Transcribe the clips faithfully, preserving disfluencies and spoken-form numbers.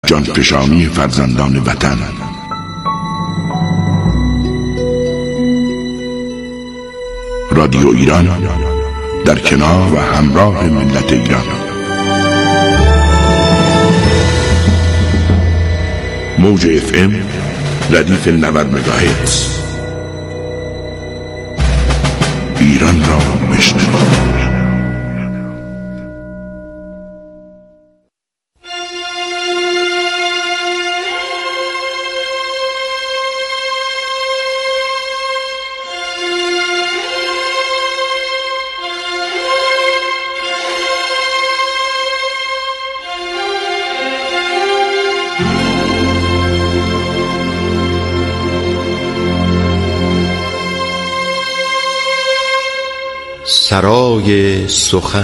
جانفشانی فرزندان وطن. رادیو ایران در کنار و همراه ملت ایران. موج اف ام ردیف نود مگاهرتز. ایران را بشنوید. سرای سخن.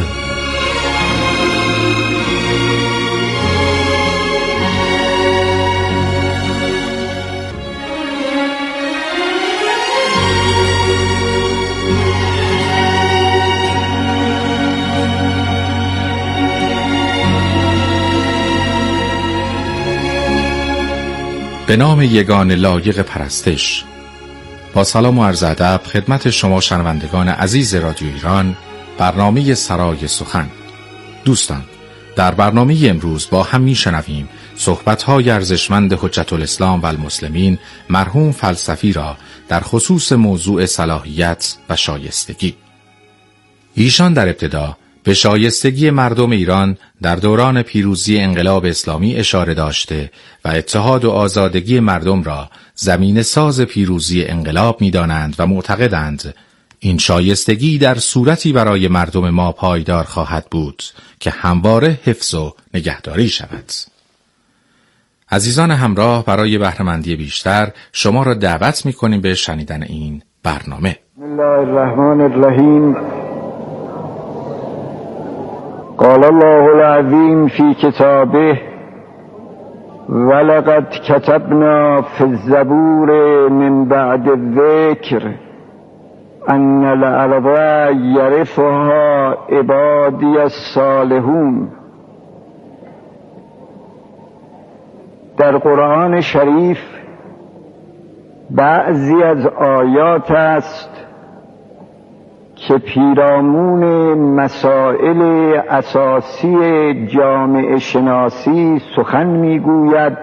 به نام یگانه لایق پرستش. با سلام و عرض ادب خدمت شما شنوندگان عزیز رادیو ایران، برنامه سرای سخن. دوستان، در برنامه امروز با هم میشنویم صحبت‌های ارزشمند حجت الاسلام و المسلمین مرحوم فلسفی را در خصوص موضوع صلاحیت و شایستگی. ایشان در ابتدا به شایستگی مردم ایران در دوران پیروزی انقلاب اسلامی اشاره داشته و اتحاد و آزادگی مردم را زمینه ساز پیروزی انقلاب می‌دانند و معتقدند این شایستگی در صورتی برای مردم ما پایدار خواهد بود که همواره حفظ و نگهداری شود. عزیزان همراه، برای بهره‌مندی بیشتر شما را دعوت می‌کنیم به شنیدن این برنامه. بسم الله الرحمن الرحیم. قال الله العظیم فی کتابه ولقد كتبنا في الزبور من بعد الذکر ان الارض یرثها عبادی الصالحون. در قرآن شریف بعضی از آیات است که پیرامون مسائل اساسی جامعه شناسی سخن میگوید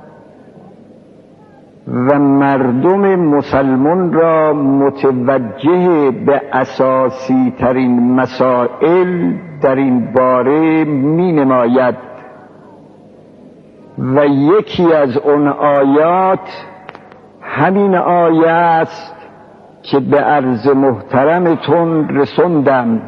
و مردم مسلمان را متوجه به اساسی ترین مسائل در این باره می نماید و یکی از اون آیات همین آیه است که به عرض محترمتون رسوندم.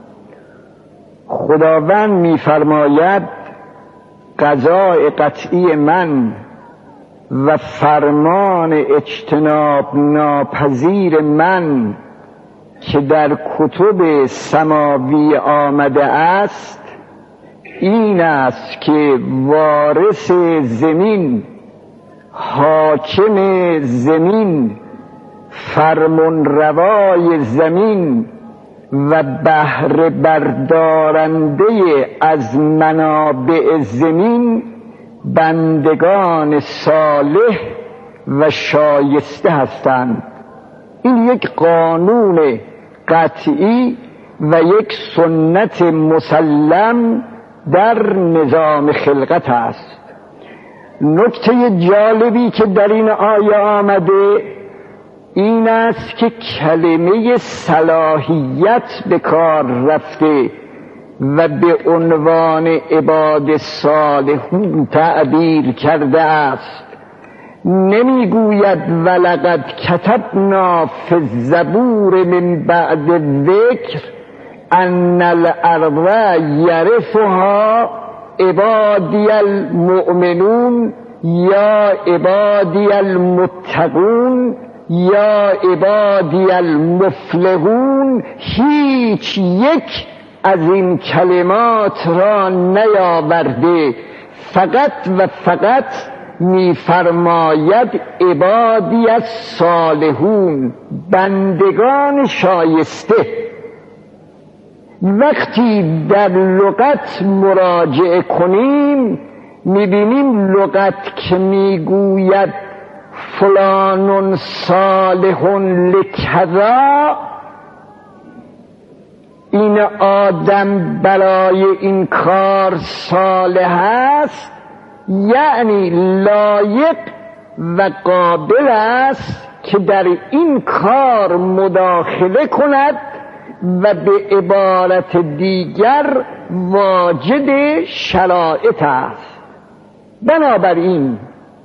خداوند می‌فرماید قضاء قطعی من و فرمان اجتناب ناپذیر من که در کتب سماوی آمده است این است که وارث زمین، حاکم زمین، فرمان روای زمین و بهره بردارنده از منابع زمین بندگان صالح و شایسته هستند. این یک قانون قطعی و یک سنت مسلم در نظام خلقت است. نکته جالبی که در این آیه آمده این است که کلمه صلاحیت به کار رفته و به عنوان عباد صالحون تعبیر کرده است. نمیگوید ولقد کتبنا فی الزبور من بعد الذکر ان الارض یرثها عبادی المؤمنون یا عبادی المتقون یا عبادی المفلحون. هیچ یک از این کلمات را نیاورده، فقط و فقط می‌فرماید عبادی الصالحون، بندگان شایسته. وقتی در لغت مراجعه کنیم میبینیم لغت که میگوید فلان صالح لکذا، این آدم برای این کار صالح است، یعنی لایق و قابل است که در این کار مداخله کند و به عبارت دیگر واجد شرایط است. بنابراین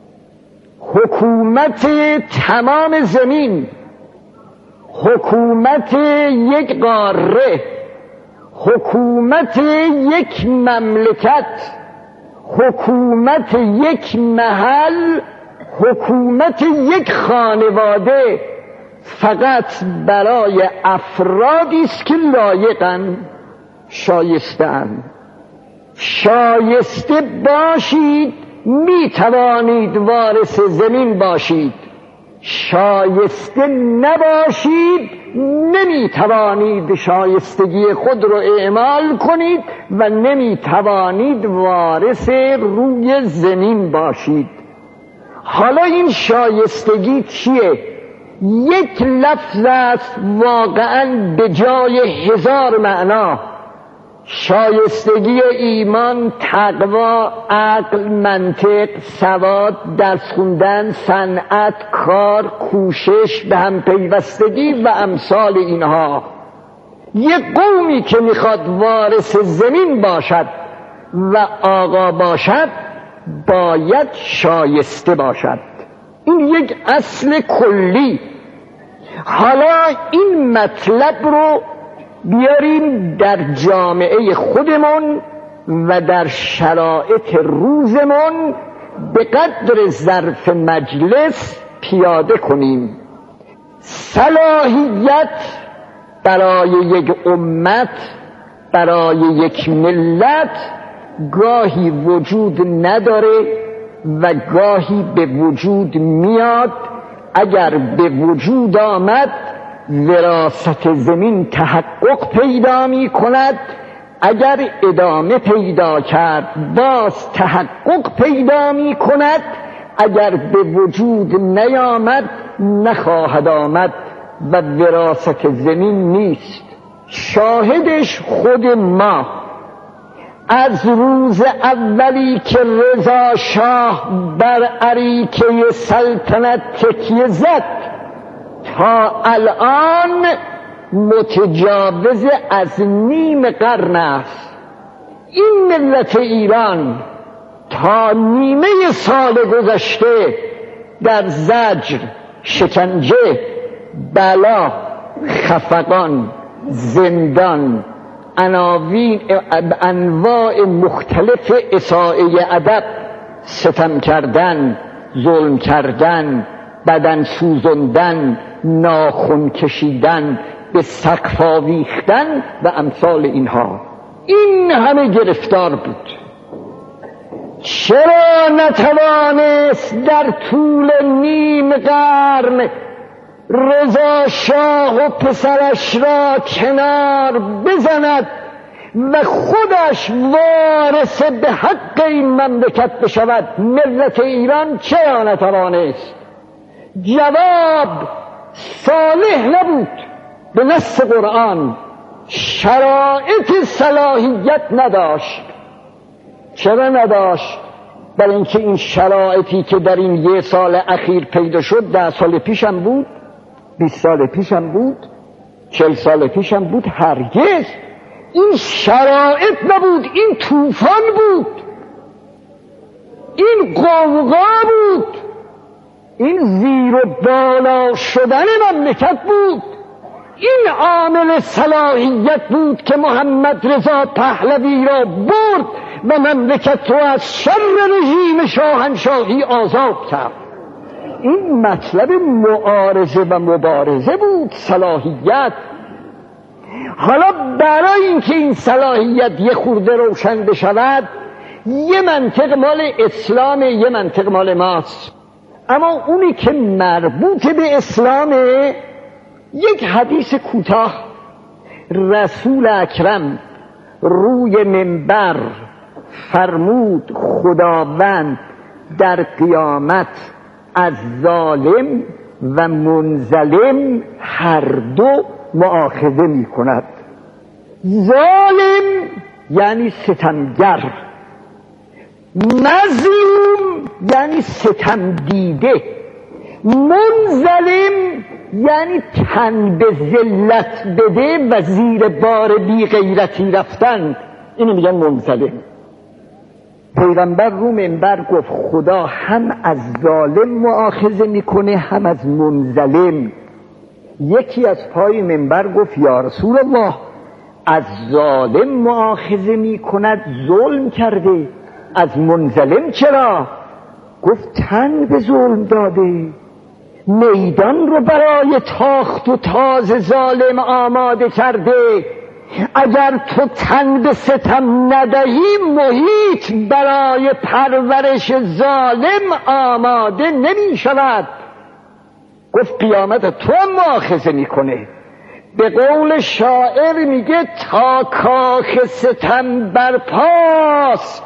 حکومت تمام زمین، حکومت یک قاره، حکومت یک مملکت، حکومت یک محل، حکومت یک خانواده فقط برای افرادی است که لایقن، شایسته‌اند. شایسته باشید می توانید وارث زمین باشید، شایسته نباشید نمی توانید شایستگی خود رو اعمال کنید و نمی توانید وارث روی زمین باشید. حالا این شایستگی چیه؟ یک لفظ است واقعا به جای هزار معنا. شایستگی ایمان، تقوا، عقل، منطق، سواد، درس خوندن، صنعت، کار، کوشش، به هم پیوستگی و امثال اینها. یک قومی که میخواد وارث زمین باشد و آقا باشد باید شایسته باشد. این یک اصل کلی. حالا این مطلب رو بیاریم در جامعه خودمون و در شرایط روزمون به قدر ظرف مجلس پیاده کنیم. صلاحیت برای یک امت، برای یک ملت گاهی وجود نداره و گاهی به وجود میاد. اگر به وجود آمد وراثت زمین تحقق پیدا می کند، اگر ادامه پیدا کرد باز تحقق پیدا می کند، اگر به وجود نیامد نخواهد آمد و وراثت زمین نیست. شاهدش خود ما. از روز اولی که رضا شاه بر اریکه سلطنت تکیه زد تا الان متجاوز از نیم قرن است. این ملت ایران تا نیمه سال گذشته در زجر، شکنجه، بلا، خفقان، زندان، عناوین انواع مختلف اساءه ادب، ستم کردن، ظلم کردن، بدن سوزندن، ناخن کشیدن، به سقف آویختن و امثال اینها، این همه گرفتار بود. چرا نتوانست در طول نیم قرن رضا شاه و پسرش را کنار بزند و خودش وارث به حق این مملکت بشود؟ ملت ایران چرا نتوانست؟ جواب صالح نبود. به نص قرآن شرایط صلاحیت نداشت. چرا نداشت؟ برای اینکه این شرایطی که در این یه سال اخیر پیدا شد ده سال پیشم بود، بیست سال پیشم بود، چل سال پیشم بود، هرگز این شرایط نبود. این طوفان بود، این قوقا بود، این زیر و بالا شدن مملکت بود. این عامل صلاحیت بود که محمد رضا پهلوی را برد و مملکت را از شر رژیم شاهنشاهی آزاد کرد. این مطلب معارضه و مبارزه بود، صلاحیت. حالا برای اینکه این صلاحیت یه خورده روشن بشود، یه منطق مال اسلام، یه منطق مال ماست. اما اونی که مربوط به اسلامه، یک حدیث کوتاه. رسول اکرم روی منبر فرمود خداوند در قیامت از ظالم و منظلم هر دو مؤاخذه می کند. ظالم یعنی ستمگر، مظلوم یعنی ستم دیده، منظلم یعنی تن به ذلت بده و زیر بار بی غیرتی رفتن، اینو میگن منظلم. پیغمبر رو منبر گفت خدا هم از ظالم مؤاخذه میکنه هم از منظلم. یکی از پای منبر گفت یا رسول الله از ظالم مؤاخذه میکند ظلم کرده، از منظلم چرا؟ گفت تن به ظلم داده، میدان رو برای تاخت و تاز ظالم آماده کرده. اگر تو تن به ستم ندهی محیط برای پرورش ظالم آماده نمی شود. گفت قیامت تو مؤاخذه میکنه. به قول شاعر میگه تا کاخ ستم برپاست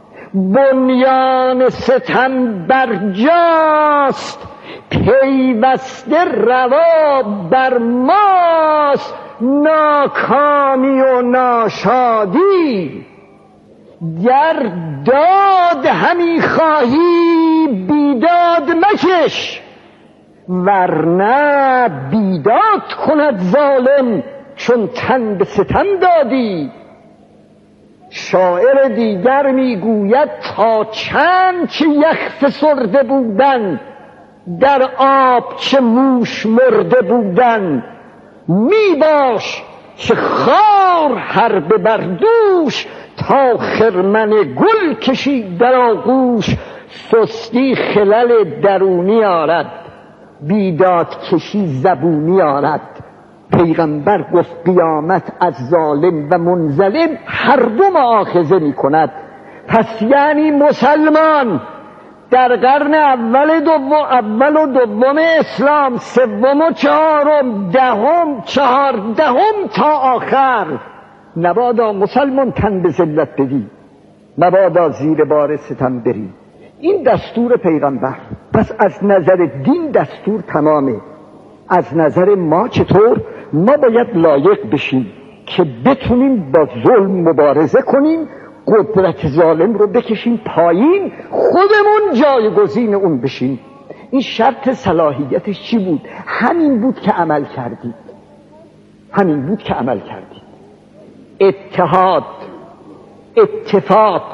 بنیان ستم برجاست، پیوسته روا بر ماست ناکامی و ناشادی. گر داد همی خواهی بیداد مکش، ورنه بیداد کند ظالم چون تن به ستم دادی. شاعر دیگر میگوید تا چند چه یخ فسرده بودن در آب چه موش مرده بودن، می باش که خار هر به بردوش تا خرمن گل کشید در آغوش. سستی خلل درونی آرد بیداد کشی زبونی آرد. پیغمبر گفت قیامت از ظالم و منظلم هر دو مؤاخذه می کند. پس یعنی مسلمان در قرن اول دوم اول و دوم اسلام، سوم و چهارم، دهم، چهاردهم تا آخر، نبادا مسلمان تن به ذلت بدی، نبادا زیر بار ستم بری. این دستور پیغمبر. پس از نظر دین دستور تمامه. از نظر ما چطور؟ ما باید لایق بشیم که بتونیم با ظلم مبارزه کنیم، قدرت ظالم رو بکشیم پایین، خودمون جایگزین اون بشیم. این شرط صلاحیتش چی بود؟ همین بود که عمل کردید. همین بود که عمل کردید. اتحاد، اتفاق،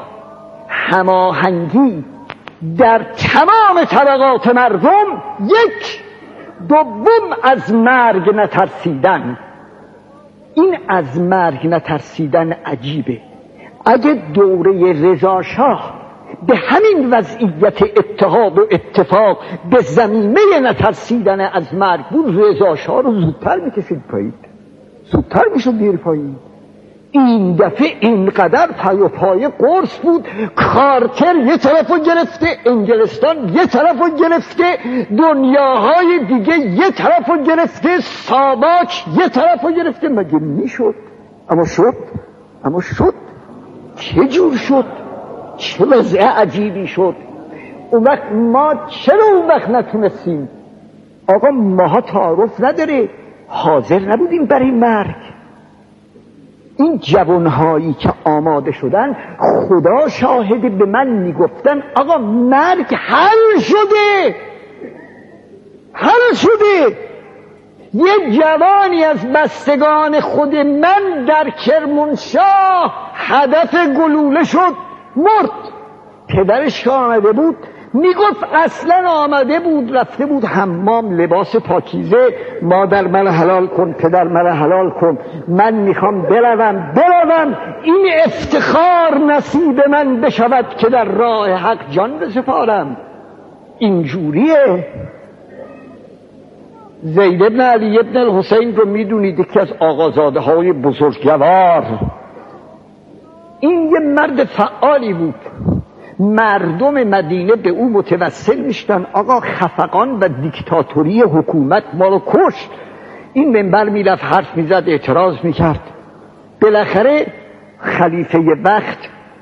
هماهنگی در تمام طبقات مردم. یک دوم از مرگ نترسیدن. این از مرگ نترسیدن عجیبه. اگه دوره رضا شاه به همین وضعیت اتحاد و اتفاق به زمینه نترسیدن از مرگ بود، رضا شاه رو زودتر میکشید پایین، زودتر میشد دیر پایین. این دفعه اینقدر پای و پای قرص بود. کارتر یه طرفو گرفته، انگلستان یه طرفو گرفته، دنیاهای دیگه یه طرفو گرفته، ساواک یه طرفو گرفته. مگه میشد؟ اما شد. اما شد. چه جور شد؟ چه وضع عجیبی شد. اون وقت ما چرا اون وقت نتونستیم؟ آقا ماها تعارف نداره، حاضر نبودیم برای مرگ. این جوانهایی که آماده شدن، خدا شاهد، به من میگفتن آقا مرگ حل شده، حل شده. یه جوانی از بستگان خود من در کرمانشاه هدف گلوله شد، مرد. پدرش که آمده بود میگفت اصلا آمده بود رفته بود حمام، لباس پاکیزه، مادر من حلال کن، پدر من حلال کن، من میخوام بروم بروم این افتخار نصیب من بشود که در راه حق جان بسپارم. اینجوریه. زید ابن علی ابن الحسین رو میدونید، یکی از آقازاده های بزرگوار. این یه مرد فعالی بود. مردم مدینه به او متوسل میشدن آقا خفقان و دیکتاتوری حکومت ما رو کشت. این منبر میرفت حرف میزد، اعتراض میکرد. بالاخره خلیفه وقت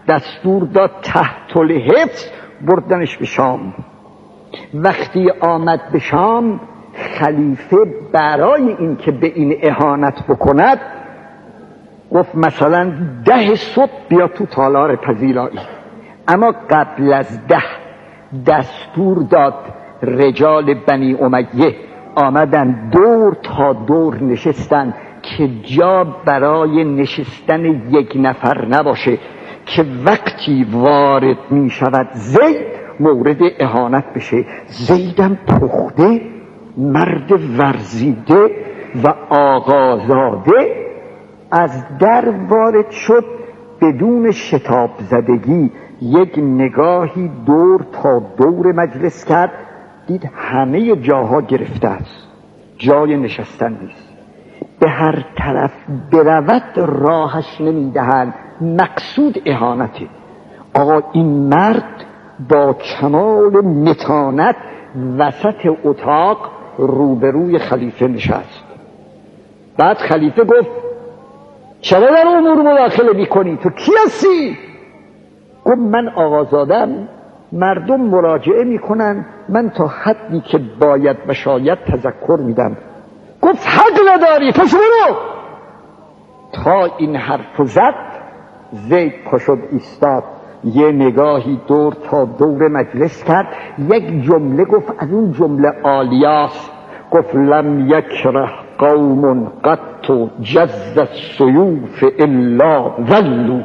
دستور داد تحت الحفظ بردنش به شام. وقتی آمد به شام، خلیفه برای این که به این اهانت بکند گفت مثلا ده صبح بیا تو تالار پذیرایی، اما قبل از ده دستور داد رجال بنی امیه آمدن دور تا دور نشستن که جا برای نشستن یک نفر نباشه که وقتی وارد می شود زید مورد اهانت بشه. زیدم پخته، مرد ورزیده و آقازاده از در وارد شد، بدون شتاب زدگی یک نگاهی دور تا دور مجلس کرد، دید همه جاها گرفته است، جای نشستن نیست، به هر طرف برود راهش نمیدهند، مقصود اهانته. آقا این مرد با کمال متانت وسط اتاق روبروی خلیفه نشست. بعد خلیفه گفت چرا در امور مداخله میکنی؟ تو کی هستی؟ گفت من آقازادم، مردم مراجعه میکنن، من تا حدی که باید و شاید تذکر میدم. گفت حق نداری، پس برو. تا این حرف زد زید پاشد ایستاد، یه نگاهی دور تا دور مجلس کرد، یک جمله گفت از اون جمله عالیاست. گفت لم یکره قوم قط جز السیوف الا ذلوا.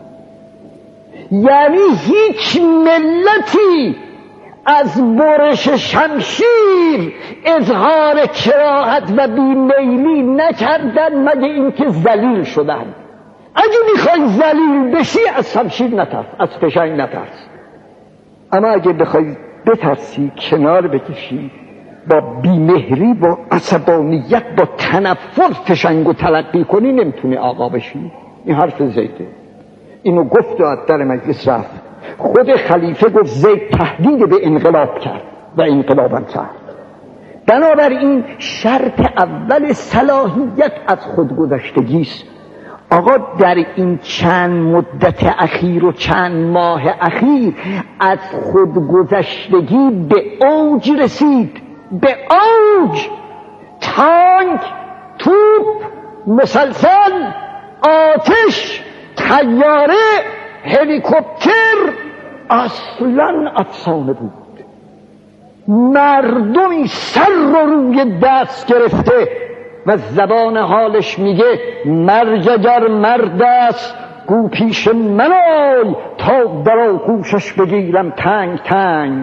یعنی هیچ ملتی از برش شمشیر اظهار کراهت و بیمیلی نکردن مگه اینکه ذلیل شدن. اگه میخوای ذلیل بشی از شمشیر نترس، از فشنگ نترس، اما اگه بخوای بترسی کنار بکشی، با بیمهری، با عصبانیت، با تنفر فشنگو تلقی کنی، نمیتونی آقا بشی. این حرف زیده. اینو گفت و از در مجلس رفت. خود خلیفه گفت زید تهدید به انقلاب کرد و انقلابم کرد. بنابراین شرط اول صلاحیت از خودگذشتگی است. آقا در این چند مدت اخیر و چند ماه اخیر از خودگذشتگی به اوج رسید، به اوج. تانک، توپ، مسلسل، آتش، طیاره، هلیکوپتر اصلا افسانه بود. مردمی سر رو روی دست گرفته و زبان حالش میگه مرگ اگر مرد است گو پیش من آی تا در آغوشش بگیرم تنگ تنگ.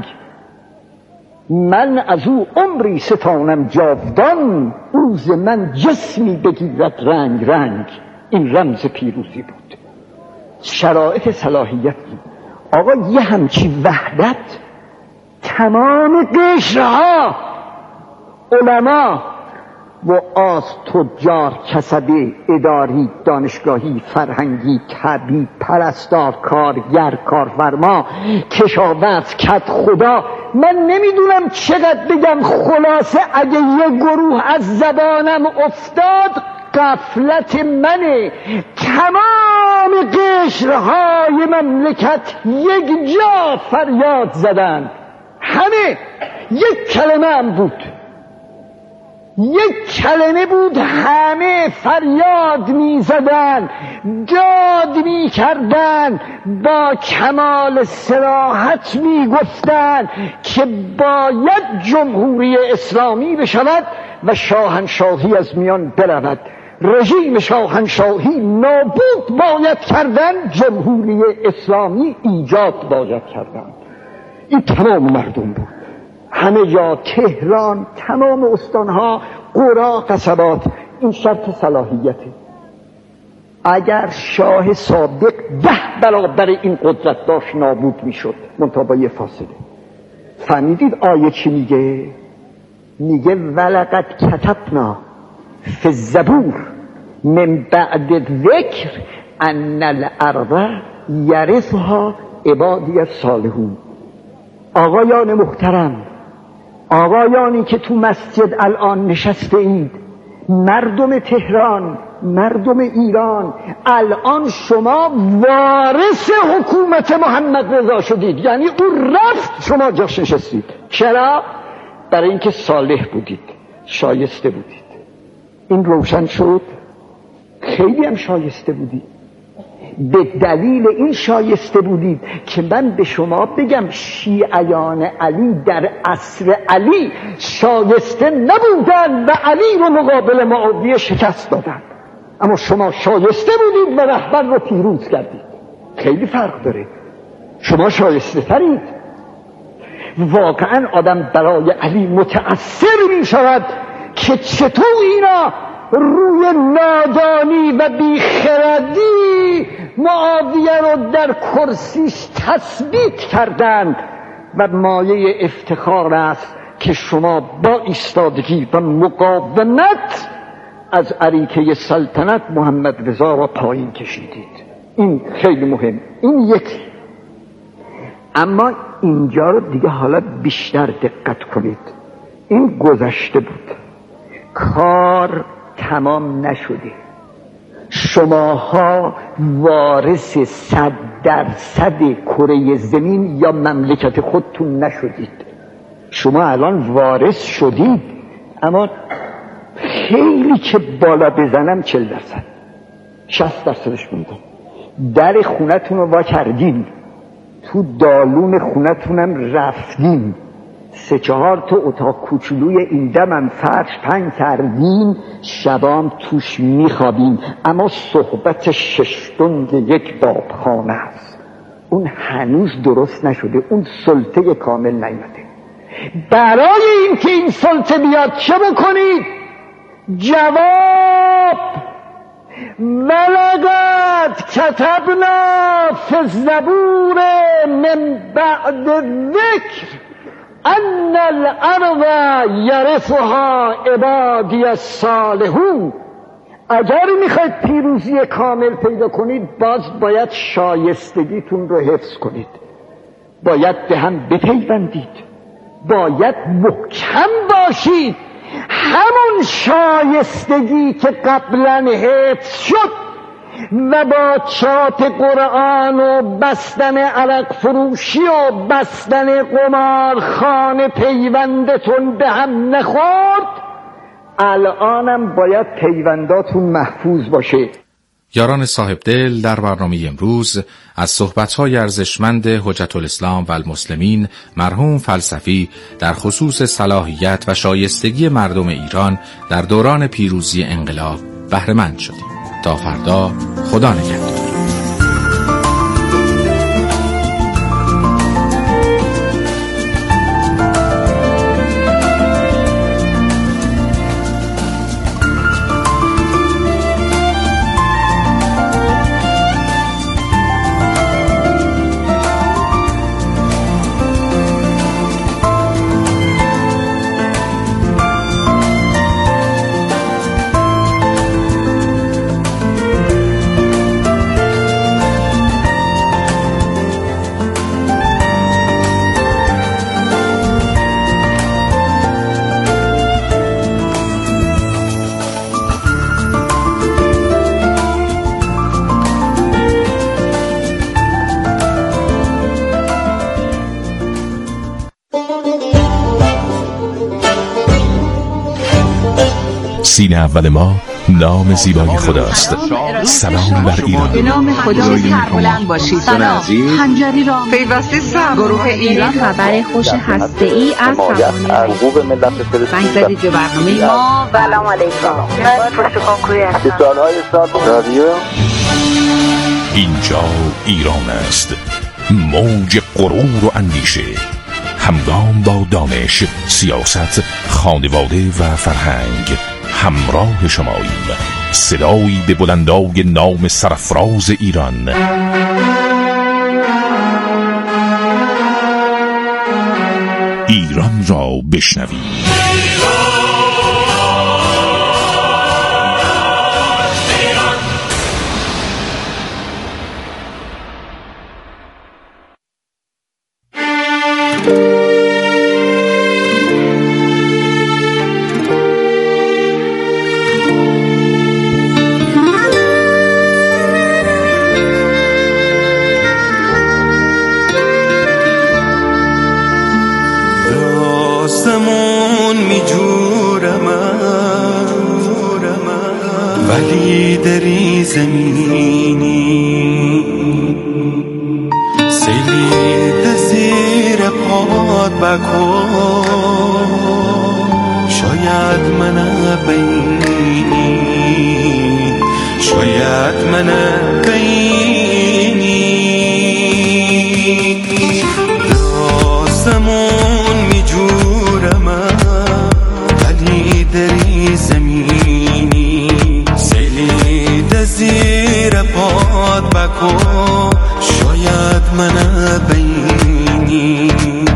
من از او عمری ستانم جاودان، روز من جسمی بگیرد رنگ رنگ. این رمز پیروزی بود، شرایط صلاحیت بود. آقا یه همچی وحدت تمام قشرها، علما و آز، تجار، کسبه، اداری، دانشگاهی، فرهنگی، طبیب، پرستار، کارگر، کارفرما، کشاورز، کد خدا، من نمیدونم چقدر بگم. خلاصه اگه یه گروه از زبانم افتاد غفلت منه. تمام قشرهای مملکت یک جا فریاد زدن، همه یک کلمه هم بود، یک کلمه بود، همه فریاد می زدن، داد می کردن، با کمال صراحت می گفتن که باید جمهوری اسلامی بشود و شاهنشاهی از میان برود. رژیم شاهنشاهی نابود باید کردن، جمهوری اسلامی ایجاد باید کردن. این تمام مردم بود، همه جا، تهران، تمام استانها، قرا، قصبات. این شرط صلاحیته. اگر شاه صادق ده برابر این قدرت داشت نابود میشد، منتها با یه فاصله. فهمیدید آیه چی میگه؟ میگه ولقد کتبنا فی الزبور من بعد ذکر ان الارض یرثها عبادی الصالحون. آقایان محترم، آقایانی که تو مسجد الان نشسته اید، مردم تهران، مردم ایران، الان شما وارث حکومت محمد رضا شدید، یعنی اون رفت شما جاش نشستید. چرا؟ برای اینکه صالح بودید، شایسته بودید. این روشن شد. خیلی هم شایسته بودید. به دلیل این شایسته بودید که من به شما بگم شیعیان علی در عصر علی شایسته نبودن و علی رو مقابل معاویه شکست دادن، اما شما شایسته بودید و رهبر رو پیروز کردید. خیلی فرق داره. شما شایسته ترید. واقعا آدم برای علی متأثر می شود که چطور اینا روی نادانی و بیخردی معاویه رو در کرسیش تثبیت کردند و مایه افتخار است که شما با ایستادگی و مقاومت از اریکه سلطنت محمد رضا را پایین کشیدید. این خیلی مهم. این یکی. اما اینجا رو دیگه حالا بیشتر دقت کنید. این گذشته بود، کار تمام نشده. شماها وارث صد درصد کره زمین یا مملکت خودتون نشدید. شما الان وارث شدید، اما خیلی که بالا بزنم چل درصد شصت درصدش مونده. در خونتون رو وا کردین، تو دالون خونتونم رفتین، سه چهار تا اتاق کوچولوی این دمم فرش پنگ کردین، شبام توش میخوابین، اما صحبت ششتونگ یک بابخانه است. اون هنوز درست نشده، اون سلطه کامل نیامده. برای اینکه این سلطه بیاد چه بکنید؟ جواب ولقد كتبنا في الزبور من بعد الذکر ان الارض یرثها عبادی الصالحون. اگر میخواید پیروزی کامل پیدا کنید، باز باید شایستگیتون رو حفظ کنید، باید به هم بپیوندید، باید محکم باشید. همون شایستگی که قبلا حفظ شد و با چاپ قرآن و بستن عرق فروشی و بستن قمارخانه پیوندتون به هم نخورد، الانم باید پیونداتون محفوظ باشه. یاران صاحب دل، در برنامه امروز از صحبت‌های ارزشمند حجت الاسلام و المسلمین مرحوم فلسفی در خصوص صلاحیت و شایستگی مردم ایران در دوران پیروزی انقلاب بهره مند شدیم. تا فردا، خدا نگهدار. سینه اول ما نام زیبای خداست. سلام بر ایران. به نام خدا سربلند باشید. سلام. خنجری را پیوسته سر گروه ایران خبر خوش هسته‌ای از سوانه بنگزدید به برنامه ما. سلام علیکم. من پشت کنکوری هستم. سالهای سال رادیو. اینجا ایران است. موج غرور و اندیشه، همگام با دانش، سیاست، خانواده و فرهنگ همراه شماییم. صدایی به بلندای نام سرفراز ایران. ایران را بشنویم. آسمون میجورم ولی دری زمینی سیلی زیر پاد بکن شاید من بینی شاید من بینی آسمون میجورم ولی دری زمینی سیلی زیر پاد بکن شاید من بینی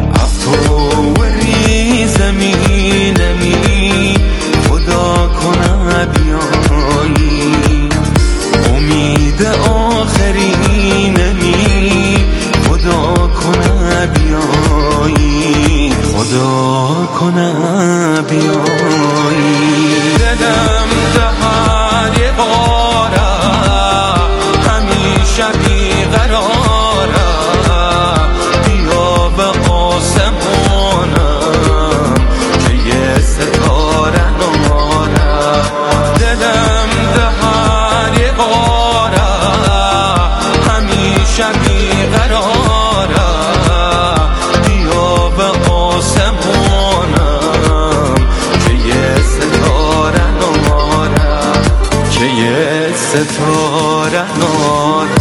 افطوری زمینمی خدا کنه بیایی امید آخرینمی خدا کنه بیایی خدا کنه بیایی دلم دهر یه باره همیشه بیقراره بیا به آسمانم که یه ستاره ناره دلم دهر یه باره همیشه بیقراره بیا به آسمانم که یه ستاره ناره که یه ستاره ناره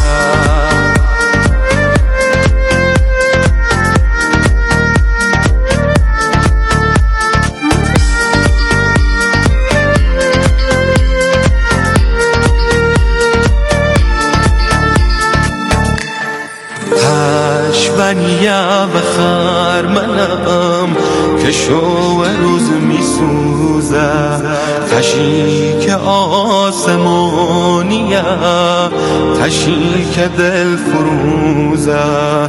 پشونیه بخر منم که شو روز میسوزه تشی که آسمانیه تشی که دل فروزه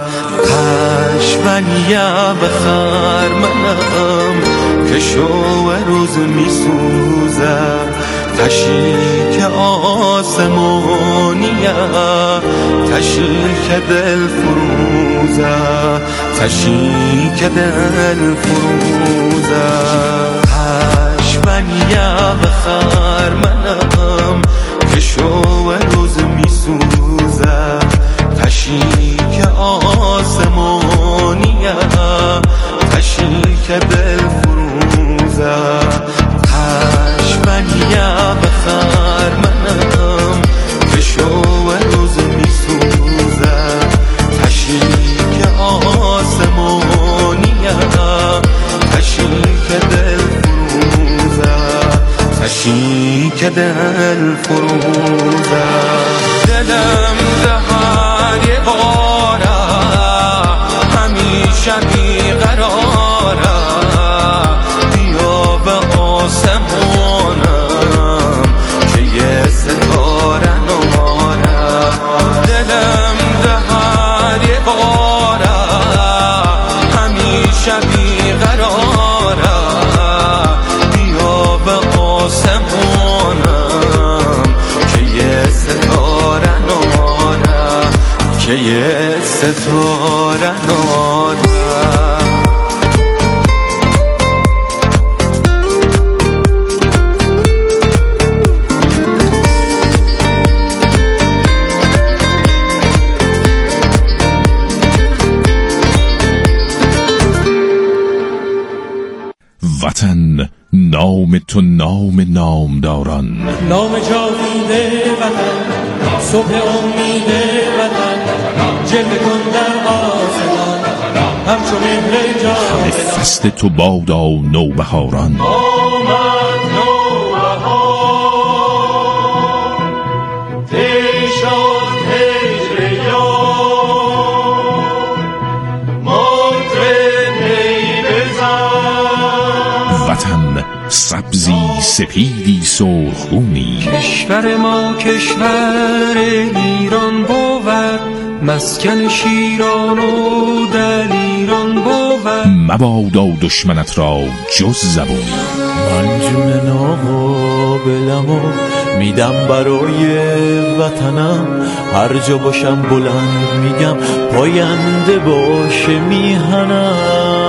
پشونیه بخر منم که شو روز میسوزه تشی که آسمانیه تشی که دل فروزه تشی که دل فروزه پشونیه بخر منم که شو روز میسوزه تشی که آسمانیه تشی که دل فروزه پشونیه بخر منم که شو روز میسوزه تشی که آسمانیه تشی که دل فروزه تشی که دل فروزه دلم دهر یه باره همیشه بیقراره بیا به آسمانم که یه ستاره ناره دلم دهر یه باره همیشه بیقراره بیا به آسمانم که یه ستاره ناره که یه ستاره ناره وطن نام تو نام نامداران نام جاوید وطن صبح امید وطن جلوه کن در آسمان همچون مهر جاودان فصل تو بادا نوبهاران آمد نوبهار طی شد هجر یار مطرب نی بزن وطن سبزی سپیدی سرخونی کشور ما کشور ایران بود مسکن شیران و دلیران بود مبادا دشمنت را جز زبونی من جون ناقابلم و میدم برای وطنم هر جا باشم بلند میگم پاینده باشه میهنم